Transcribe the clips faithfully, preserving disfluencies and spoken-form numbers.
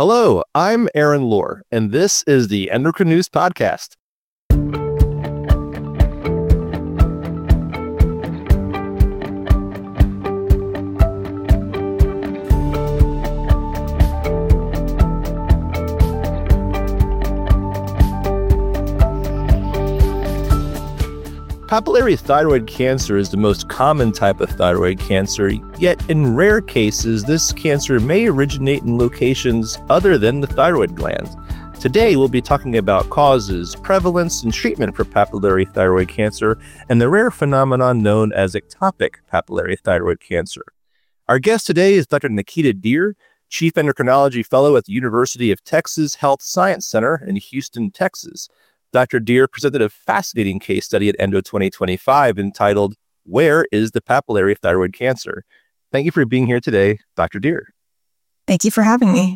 Hello, I'm Aaron Lohr, and this is the Endocrine News Podcast. Papillary thyroid cancer is the most common type of thyroid cancer, yet in rare cases, this cancer may originate in locations other than the thyroid gland. Today, we'll be talking about causes, prevalence, and treatment for papillary thyroid cancer and the rare phenomenon known as ectopic papillary thyroid cancer. Our guest today is Doctor Nikita Dheer, Chief Endocrinology Fellow at the University of Texas Health Science Center in Houston, Texas. Doctor Dheer presented a fascinating case study at Endo twenty twenty-five entitled, Where is the Papillary Thyroid Cancer? Thank you for being here today, Doctor Dheer. Thank you for having me.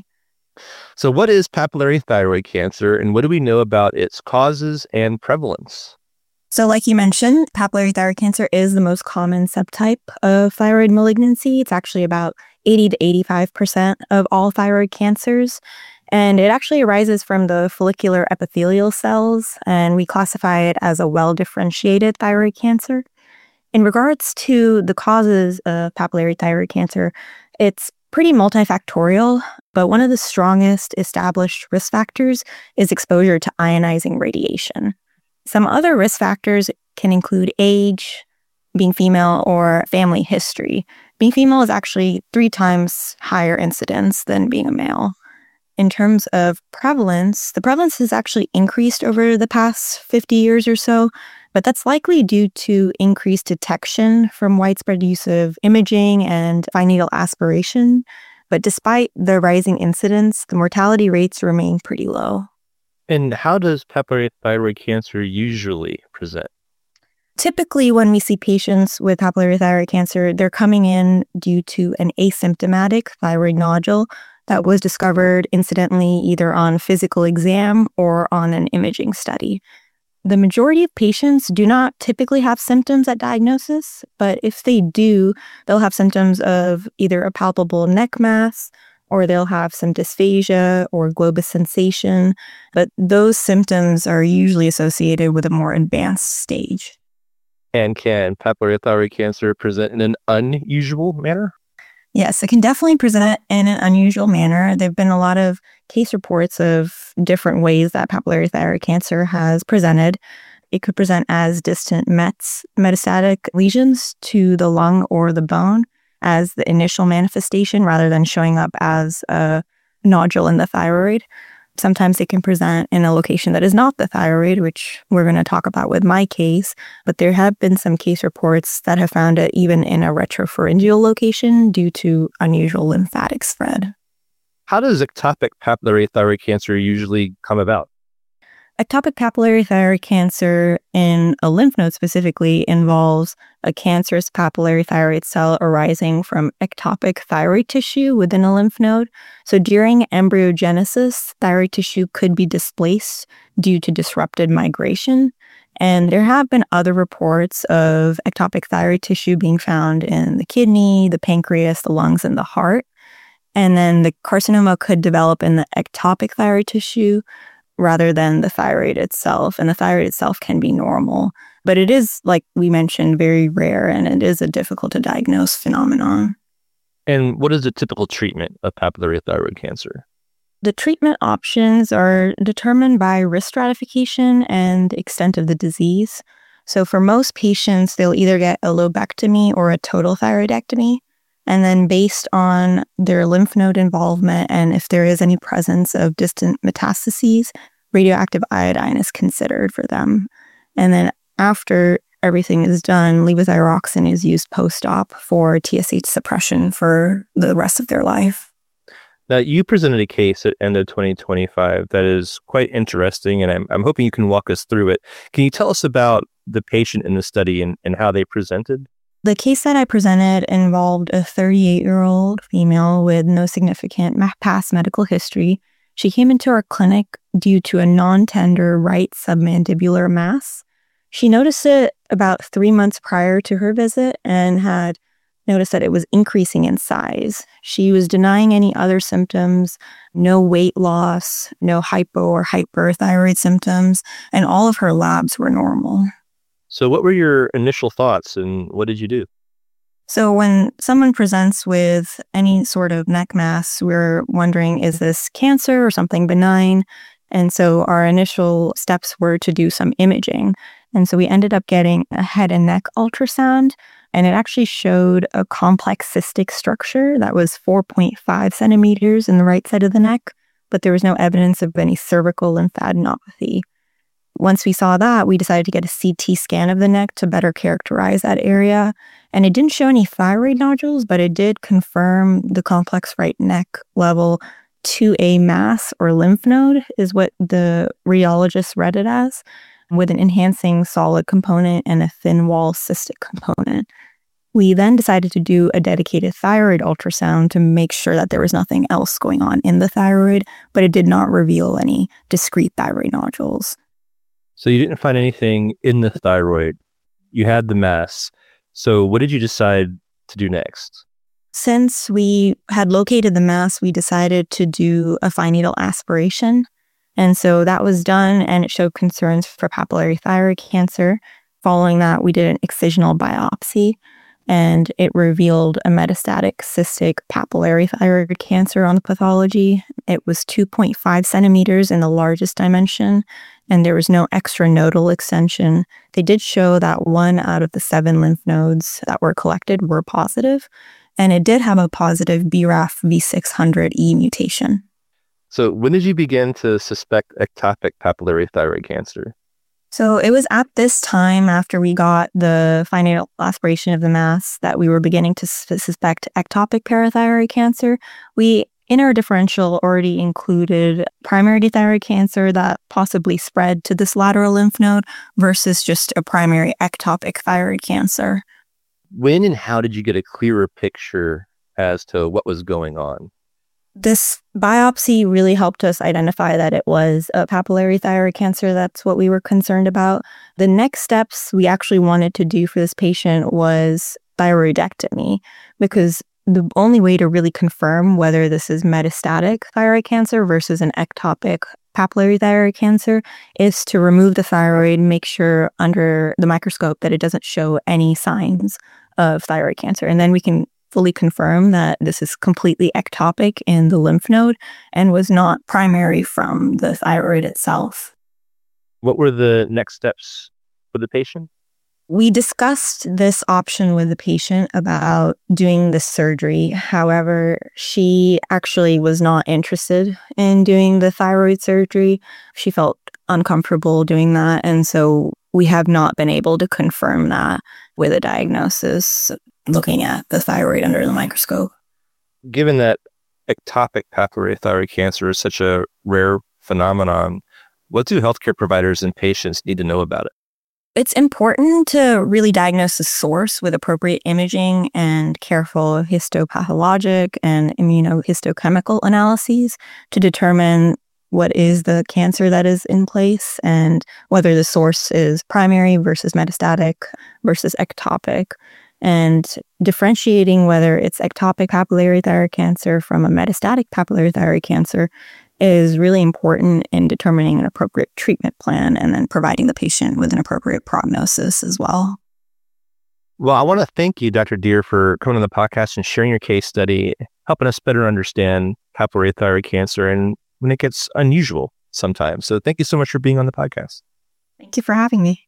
So what is papillary thyroid cancer, and what do we know about its causes and prevalence? So like you mentioned, papillary thyroid cancer is the most common subtype of thyroid malignancy. It's actually about eighty to eighty-five percent of all thyroid cancers. And it actually arises from the follicular epithelial cells, and we classify it as a well-differentiated thyroid cancer. In regards to the causes of papillary thyroid cancer, it's pretty multifactorial, but one of the strongest established risk factors is exposure to ionizing radiation. Some other risk factors can include age, being female, or family history. Being female is actually three times higher incidence than being a male. In terms of prevalence, the prevalence has actually increased over the past fifty years or so, but that's likely due to increased detection from widespread use of imaging and fine needle aspiration. But despite the rising incidence, the mortality rates remain pretty low. And how does papillary thyroid cancer usually present? Typically, when we see patients with papillary thyroid cancer, they're coming in due to an asymptomatic thyroid nodule that was discovered incidentally either on physical exam or on an imaging study. The majority of patients do not typically have symptoms at diagnosis, but if they do, they'll have symptoms of either a palpable neck mass, or they'll have some dysphagia or globus sensation, but those symptoms are usually associated with a more advanced stage. And can papillary thyroid cancer present in an unusual manner? Yes, it can definitely present in an unusual manner. There have been a lot of case reports of different ways that papillary thyroid cancer has presented. It could present as distant mets, metastatic lesions to the lung or the bone as the initial manifestation rather than showing up as a nodule in the thyroid. Sometimes it can present in a location that is not the thyroid, which we're going to talk about with my case, but there have been some case reports that have found it even in a retropharyngeal location due to unusual lymphatic spread. How does ectopic papillary thyroid cancer usually come about? Ectopic papillary thyroid cancer in a lymph node specifically involves a cancerous papillary thyroid cell arising from ectopic thyroid tissue within a lymph node. So during embryogenesis, thyroid tissue could be displaced due to disrupted migration. And there have been other reports of ectopic thyroid tissue being found in the kidney, the pancreas, the lungs, and the heart. And then the carcinoma could develop in the ectopic thyroid tissue rather than the thyroid itself. And the thyroid itself can be normal. But it is, like we mentioned, very rare, and it is a difficult to diagnose phenomenon. And what is the typical treatment of papillary thyroid cancer? The treatment options are determined by risk stratification and extent of the disease. So for most patients, they'll either get a lobectomy or a total thyroidectomy. And then based on their lymph node involvement and if there is any presence of distant metastases, radioactive iodine is considered for them. And then after everything is done, levothyroxine is used post-op for T S H suppression for the rest of their life. Now, you presented a case at Endo twenty twenty-five that is quite interesting, and I'm, I'm hoping you can walk us through it. Can you tell us about the patient in the study and, and how they presented? The case that I presented involved a thirty-eight-year-old female with no significant past medical history. She came into our clinic due to a non-tender right submandibular mass. She noticed it about three months prior to her visit and had noticed that it was increasing in size. She was denying any other symptoms, no weight loss, no hypo or hyperthyroid symptoms, and all of her labs were normal. So what were your initial thoughts and what did you do? So when someone presents with any sort of neck mass, we're wondering, is this cancer or something benign? And so our initial steps were to do some imaging. And so we ended up getting a head and neck ultrasound, and it actually showed a complex cystic structure that was four point five centimeters in the right side of the neck, but there was no evidence of any cervical lymphadenopathy. Once we saw that, we decided to get a C T scan of the neck to better characterize that area. And it didn't show any thyroid nodules, but it did confirm the complex right neck level to a mass or lymph node is what the radiologist read it as, with an enhancing solid component and a thin wall cystic component. We then decided to do a dedicated thyroid ultrasound to make sure that there was nothing else going on in the thyroid, but it did not reveal any discrete thyroid nodules. So you didn't find anything in the thyroid. You had the mass. So what did you decide to do next? Since we had located the mass, we decided to do a fine needle aspiration. And so that was done, and it showed concerns for papillary thyroid cancer. Following that, we did an excisional biopsy, and it revealed a metastatic cystic papillary thyroid cancer on the pathology. It was two point five centimeters in the largest dimension, and there was no extranodal extension. They did show that one out of the seven lymph nodes that were collected were positive, and it did have a positive B R A F V six hundred E mutation. So when did you begin to suspect ectopic papillary thyroid cancer? So it was at this time, after we got the fine needle aspiration of the mass, that we were beginning to suspect ectopic parathyroid cancer. We, in our differential, already included primary thyroid cancer that possibly spread to this lateral lymph node versus just a primary ectopic thyroid cancer. When and how did you get a clearer picture as to what was going on? This biopsy really helped us identify that it was a papillary thyroid cancer. That's what we were concerned about. The next steps we actually wanted to do for this patient was thyroidectomy, because the only way to really confirm whether this is metastatic thyroid cancer versus an ectopic papillary thyroid cancer is to remove the thyroid, make sure under the microscope that it doesn't show any signs of thyroid cancer. And then we can fully confirm that this is completely ectopic in the lymph node and was not primary from the thyroid itself. What were the next steps for the patient? We discussed this option with the patient about doing the surgery. However, she actually was not interested in doing the thyroid surgery. She felt uncomfortable doing that. And so we have not been able to confirm that with a diagnosis looking at the thyroid under the microscope. Given that ectopic papillary thyroid cancer is such a rare phenomenon, what do healthcare providers and patients need to know about it? It's important to really diagnose the source with appropriate imaging and careful histopathologic and immunohistochemical analyses to determine what is the cancer that is in place and whether the source is primary versus metastatic versus ectopic, and differentiating whether it's ectopic papillary thyroid cancer from a metastatic papillary thyroid cancer is really important in determining an appropriate treatment plan and then providing the patient with an appropriate prognosis as well. Well, I want to thank you, Doctor Deer, for coming on the podcast and sharing your case study, helping us better understand papillary thyroid cancer and when it gets unusual sometimes. So thank you so much for being on the podcast. Thank you for having me.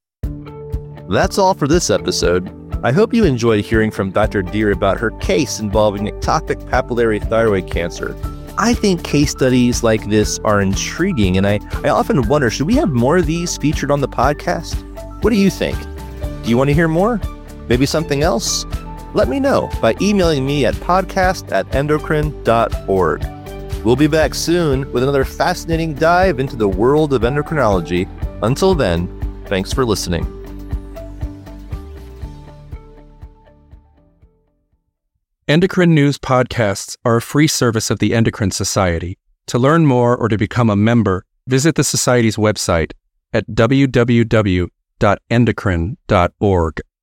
That's all for this episode. I hope you enjoyed hearing from Doctor Deer about her case involving ectopic papillary thyroid cancer. I think case studies like this are intriguing, and I, I often wonder, should we have more of these featured on the podcast? What do you think? Do you want to hear more? Maybe something else? Let me know by emailing me at podcast at endocrine dot org. We'll be back soon with another fascinating dive into the world of endocrinology. Until then, thanks for listening. Endocrine News podcasts are a free service of the Endocrine Society. To learn more or to become a member, visit the Society's website at w w w dot endocrine dot org.